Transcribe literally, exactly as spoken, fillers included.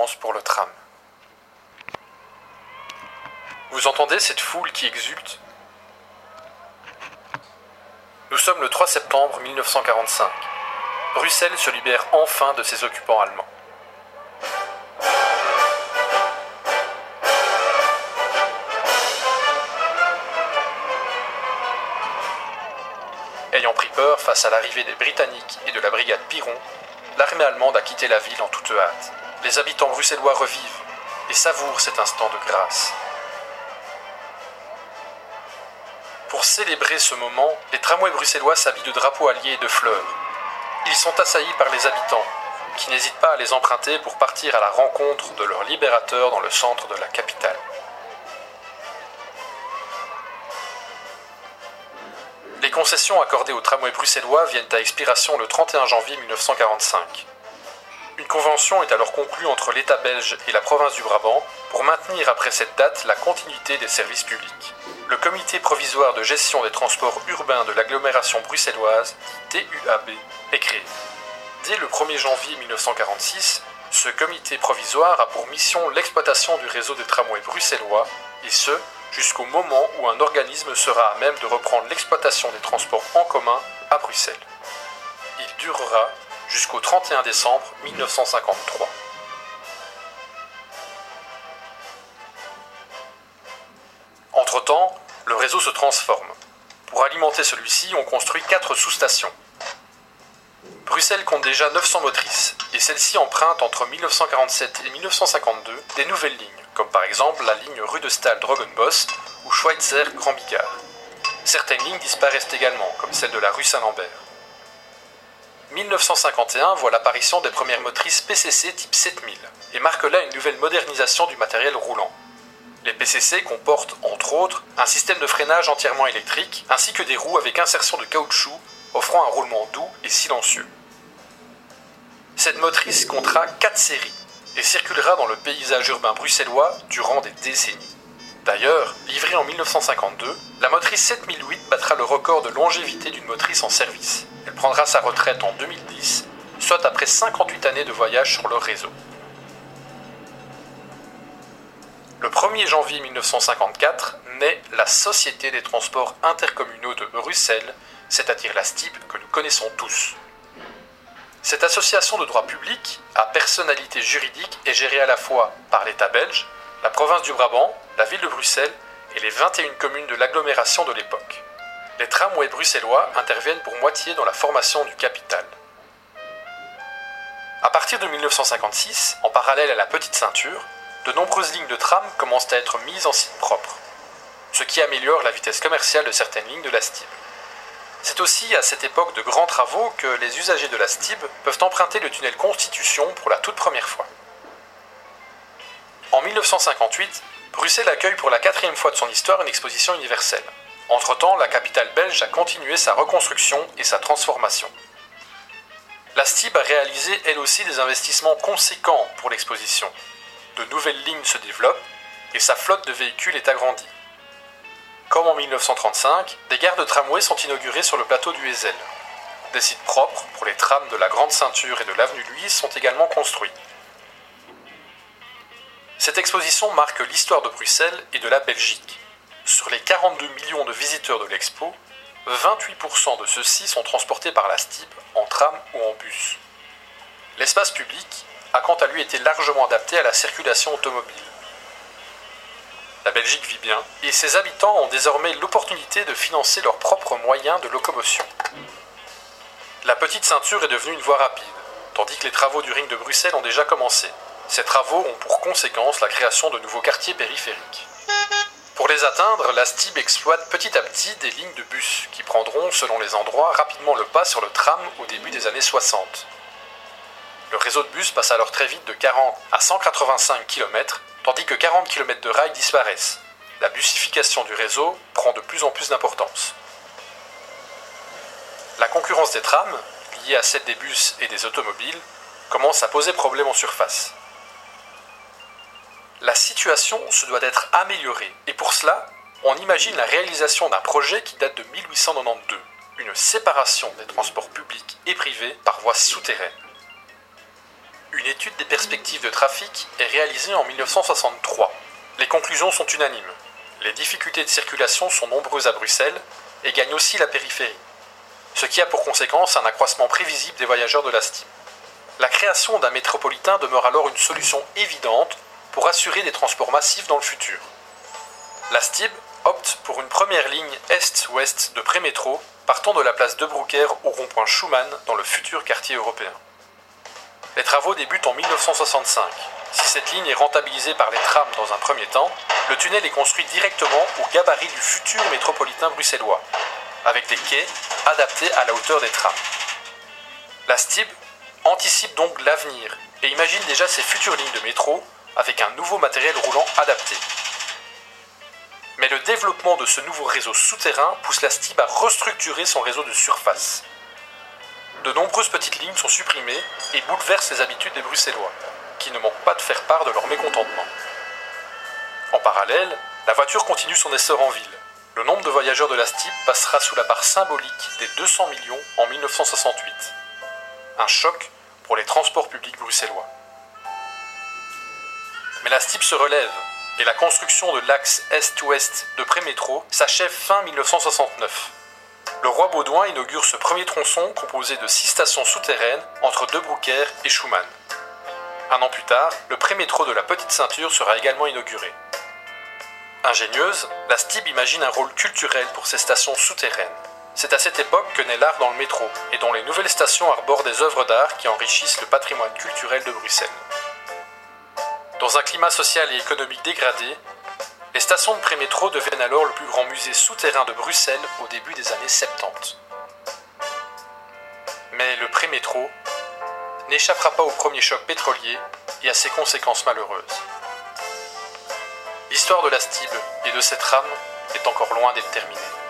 commence pour le tram. Vous entendez cette foule qui exulte ? Nous sommes le trois septembre mille neuf cent quarante-cinq. Bruxelles se libère enfin de ses occupants allemands. Ayant pris peur face à l'arrivée des Britanniques et de la brigade Piron, l'armée allemande a quitté la ville en toute hâte. Les habitants bruxellois revivent et savourent cet instant de grâce. Pour célébrer ce moment, les tramways bruxellois s'habillent de drapeaux alliés et de fleurs. Ils sont assaillis par les habitants, qui n'hésitent pas à les emprunter pour partir à la rencontre de leur libérateur dans le centre de la capitale. Les concessions accordées aux tramways bruxellois viennent à expiration le trente et un janvier mille neuf cent quarante-cinq. Une convention est alors conclue entre l'État belge et la province du Brabant pour maintenir après cette date la continuité des services publics. Le Comité provisoire de gestion des transports urbains de l'agglomération bruxelloise, T U A B, est créé. Dès le premier janvier mille neuf cent quarante-six, ce comité provisoire a pour mission l'exploitation du réseau des tramways bruxellois, et ce, jusqu'au moment où un organisme sera à même de reprendre l'exploitation des transports en commun à Bruxelles. Il durera jusqu'au trente et un décembre mille neuf cent cinquante-trois. Entre-temps, le réseau se transforme. Pour alimenter celui-ci, on construit quatre sous-stations. Bruxelles compte déjà neuf cents motrices, et celles-ci empruntent entre mille neuf cent quarante-sept et mille neuf cent cinquante-deux des nouvelles lignes, comme par exemple la ligne Rudestal-Drogenbos ou Schweitzer-Grand Bigard. Certaines lignes disparaissent également, comme celle de la rue Saint-Lambert. mille neuf cent cinquante et un voit l'apparition des premières motrices P C C type sept mille, et marque là une nouvelle modernisation du matériel roulant. Les P C C comportent, entre autres, un système de freinage entièrement électrique, ainsi que des roues avec insertion de caoutchouc, offrant un roulement doux et silencieux. Cette motrice comptera quatre séries, et circulera dans le paysage urbain bruxellois durant des décennies. D'ailleurs, livrée en mille neuf cent cinquante-deux, la motrice sept mille huit battra le record de longévité d'une motrice en service. Elle prendra sa retraite en deux mille dix, soit après cinquante-huit années de voyage sur le réseau. Le premier janvier mille neuf cent cinquante-quatre naît la Société des transports intercommunaux de Bruxelles, c'est-à-dire la S T I B que nous connaissons tous. Cette association de droit public, à personnalité juridique, est gérée à la fois par l'État belge, la province du Brabant, la ville de Bruxelles et les vingt et une communes de l'agglomération de l'époque. Les tramways bruxellois interviennent pour moitié dans la formation du capital. À partir de mille neuf cent cinquante-six, en parallèle à la petite ceinture, de nombreuses lignes de tram commencent à être mises en site propre, ce qui améliore la vitesse commerciale de certaines lignes de la S T I B. C'est aussi à cette époque de grands travaux que les usagers de la S T I B peuvent emprunter le tunnel Constitution pour la toute première fois. En mille neuf cent cinquante-huit, Bruxelles accueille pour la quatrième fois de son histoire une exposition universelle. Entre-temps, la capitale belge a continué sa reconstruction et sa transformation. La S T I B a réalisé elle aussi des investissements conséquents pour l'exposition. De nouvelles lignes se développent et sa flotte de véhicules est agrandie. Comme en mille neuf cent trente-cinq, des gares de tramway sont inaugurées sur le plateau du Heysel. Des sites propres pour les trams de la Grande Ceinture et de l'avenue Louise sont également construits. Cette exposition marque l'histoire de Bruxelles et de la Belgique. Sur les quarante-deux millions de visiteurs de l'expo, vingt-huit pour cent de ceux-ci sont transportés par la S T I B en tram ou en bus. L'espace public a quant à lui été largement adapté à la circulation automobile. La Belgique vit bien, et ses habitants ont désormais l'opportunité de financer leurs propres moyens de locomotion. La petite ceinture est devenue une voie rapide, tandis que les travaux du ring de Bruxelles ont déjà commencé. Ces travaux ont pour conséquence la création de nouveaux quartiers périphériques. Pour les atteindre, la S T I B exploite petit à petit des lignes de bus qui prendront, selon les endroits, rapidement le pas sur le tram au début des années soixante. Le réseau de bus passe alors très vite de quarante à cent quatre-vingt-cinq kilomètres, tandis que quarante kilomètres de rails disparaissent. La busification du réseau prend de plus en plus d'importance. La concurrence des trams, liée à celle des bus et des automobiles, commence à poser problème en surface. La situation se doit d'être améliorée, et pour cela, on imagine la réalisation d'un projet qui date de mille huit cent quatre-vingt-douze, une séparation des transports publics et privés par voie souterraine. une étude des perspectives de trafic est réalisée en mille neuf cent soixante-trois. Les conclusions sont unanimes. Les difficultés de circulation sont nombreuses à Bruxelles et gagnent aussi la périphérie, ce qui a pour conséquence un accroissement prévisible des voyageurs de la S T I B. La création d'un métropolitain demeure alors une solution évidente pour assurer des transports massifs dans le futur. La S T I B opte pour une première ligne est-ouest de prémétro partant de la place de Brouckère au rond-point Schuman dans le futur quartier européen. Les travaux débutent en mille neuf cent soixante-cinq. Si cette ligne est rentabilisée par les trams dans un premier temps, le tunnel est construit directement au gabarit du futur métropolitain bruxellois, avec des quais adaptés à la hauteur des trams. La S T I B anticipe donc l'avenir et imagine déjà ses futures lignes de métro avec un nouveau matériel roulant adapté. Mais le développement de ce nouveau réseau souterrain pousse la S T I B à restructurer son réseau de surface. De nombreuses petites lignes sont supprimées et bouleversent les habitudes des Bruxellois, qui ne manquent pas de faire part de leur mécontentement. En parallèle, la voiture continue son essor en ville. Le nombre de voyageurs de la S T I B passera sous la barre symbolique des deux cents millions en mille neuf cent soixante-huit. Un choc pour les transports publics bruxellois. Mais la S T I B se relève et la construction de l'axe est-ouest de prémétro s'achève fin mille neuf cent soixante-neuf. Le roi Baudouin inaugure ce premier tronçon composé de six stations souterraines entre De Brouckère et Schuman. Un an plus tard, le prémétro de la Petite Ceinture sera également inauguré. Ingénieuse, la S T I B imagine un rôle culturel pour ces stations souterraines. C'est à cette époque que naît l'art dans le métro, et dont les nouvelles stations arborent des œuvres d'art qui enrichissent le patrimoine culturel de Bruxelles. Dans un climat social et économique dégradé, les stations de prémétro deviennent alors le plus grand musée souterrain de Bruxelles au début des années soixante-dix. Mais le prémétro n'échappera pas au premier choc pétrolier et à ses conséquences malheureuses. L'histoire de la S T I B et de cette rame est encore loin d'être terminée.